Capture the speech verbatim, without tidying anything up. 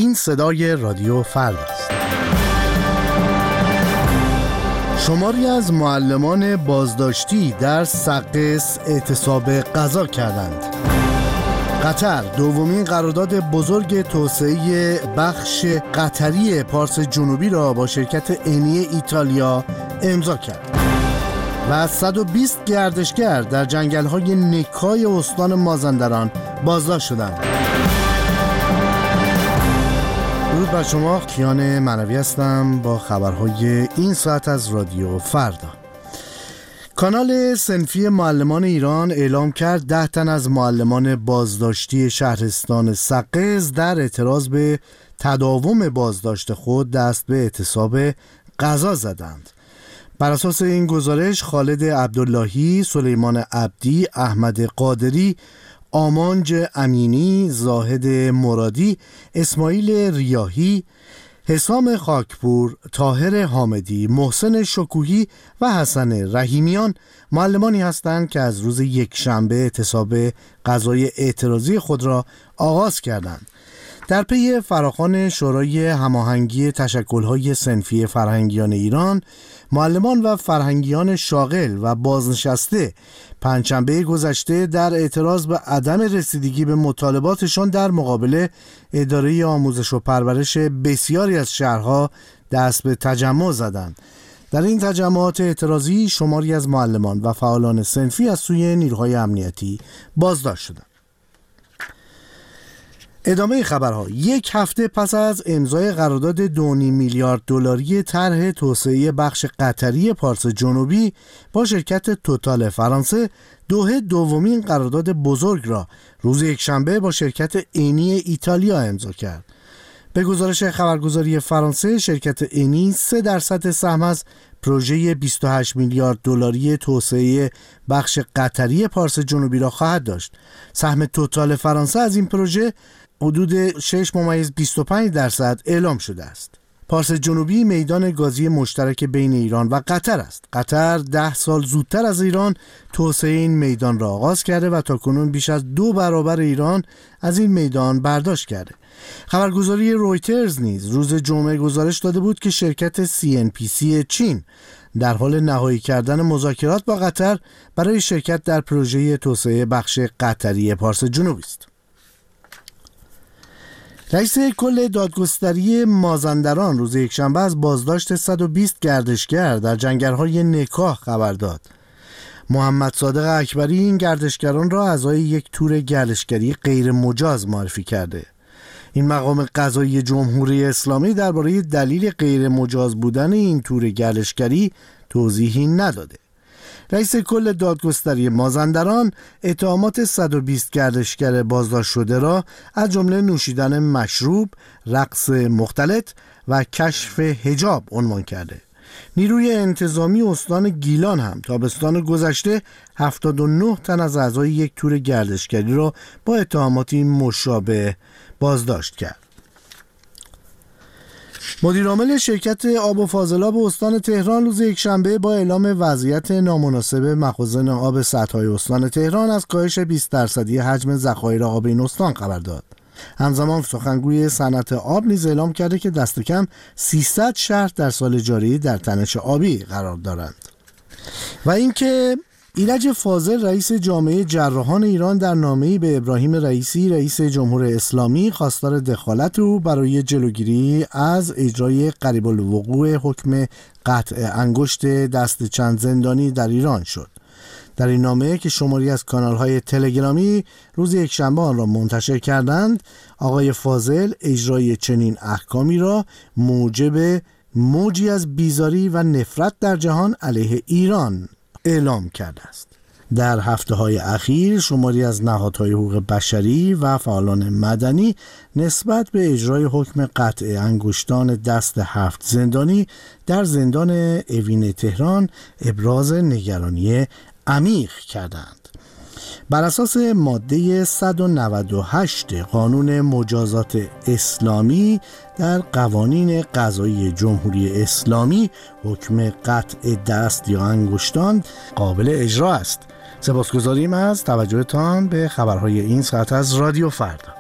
این صدای رادیو فردا است. شماری از معلمان بازداشتی در سقز اعتصاب غذا کردند. قطر دومین قرارداد بزرگ توسعه بخش قطری پارس جنوبی را با شرکت انی ایتالیا امضا کرد و صد و بیست گردشگر در جنگل‌های نکای استان مازندران بازداشت شدند. درود بر شما، کیان معنوی هستم با خبرهای این ساعت از رادیو فردا. کانال صنفی معلمان ایران اعلام کرد ده تن از معلمان بازداشتی شهرستان سقز در اعتراض به تداوم بازداشت خود دست به اعتصاب غذا زدند. بر اساس این گزارش خالد عبداللهی، سلیمان عبدی، احمد قادری، آمانج امینی، زاهد مرادی، اسماعیل ریاحی، حسام خاکپور، طاهر حامدی، محسن شکوهی و حسن رحیمیان معلمانی هستند که از روز یک شنبه اعتصاب غذای اعتراضی خود را آغاز کردند. در پی فراخوان شورای هماهنگی تشکل‌های صنفی فرهنگیان ایران، معلمان و فرهنگیان شاغل و بازنشسته پنجشنبه گذشته در اعتراض به عدم رسیدگی به مطالباتشان در مقابل اداره آموزش و پرورش بسیاری از شهرها دست به تجمع زدند. در این تجمعات اعتراضی شماری از معلمان و فعالان صنفی از سوی نیروهای امنیتی بازداشت شدند. ادامه خبرها. یک هفته پس از امضای قرارداد دو و نیم میلیارد دلاری طرح توسعه بخش قطری پارس جنوبی با شرکت توتال فرانسه، دوحه دومین قرارداد بزرگ را روز یکشنبه با شرکت انی ایتالیا امضا کرد. به گزارش خبرگزاری فرانسه، شرکت انی سه درصد سهم از پروژه بیست و هشت میلیارد دلاری توسعه بخش قطری پارس جنوبی را خواهد داشت. سهم توتال فرانسه از این پروژه حدود شش ممیز بیست و پنج درصد اعلام شده است. پارس جنوبی میدان گازی مشترک بین ایران و قطر است. قطر ده سال زودتر از ایران توسعه این میدان را آغاز کرده و تاکنون بیش از دو برابر ایران از این میدان برداشت کرده. خبرگزاری رویترز نیز روز جمعه گزارش داده بود که شرکت سی ان پی سی چین در حال نهایی کردن مذاکرات با قطر برای شرکت در پروژه توسعه بخش قطری پارس جنوبی است. رئیس کل دادگستری مازندران روز یکشنبه از بازداشت صد و بیست گردشگر در جنگل‌های نکاه خبر داد. محمد صادق اکبری این گردشگران را اعضای یک تور گردشگری غیر مجاز معرفی کرده. این مقام قضایی جمهوری اسلامی درباره دلیل غیر مجاز بودن این تور گردشگری توضیحی نداده. رئیس کل دادگستری مازندران اتهامات صد و بیست گردشگر بازداشت شده را از جمله نوشیدن مشروب، رقص مختلط و کشف حجاب عنوان کرده. نیروی انتظامی استان گیلان هم تابستان گذشته هفتاد و نه تن از اعضای یک تور گردشگری را با اتهاماتی مشابه بازداشت کرد. مدیرعامل شرکت آب و فاضلاب استان تهران روز یکشنبه با اعلام وضعیت نامناسب مخازن آب سدهای استان تهران از کاهش بیست درصدی حجم ذخایر آب این استان خبر داد. همزمان سخنگوی صنعت آب نیز اعلام کرده که دست کم سیصد شهر در سال جاری در تنش آبی قرار دارند. و اینکه ایرج فاضل رئیس جامعه جراحان ایران در نامه‌ای به ابراهیم رئیسی رئیس جمهوری اسلامی خواستار دخالت او برای جلوگیری از اجرای قریب الوقوع حکم قطع انگشت دست چند زندانی در ایران شد. در این نامه که شماری از کانال‌های تلگرامی روز یکشنبه آن را منتشر کردند، آقای فاضل اجرای چنین احکامی را موجب موجی از بیزاری و نفرت در جهان علیه ایران اعلام کرده است. در هفته‌های اخیر شماری از نهادهای حقوق بشری و فعالان مدنی نسبت به اجرای حکم قطع انگشتان دست هفت زندانی در زندان اوین تهران ابراز نگرانی عمیق کردند. بر اساس ماده صد و نود و هشت قانون مجازات اسلامی در قوانین قضایی جمهوری اسلامی، حکم قطع دست یا انگشتان قابل اجرا است. سپاسگزاریم از توجهتان به خبرهای این ساعت از رادیو فردا.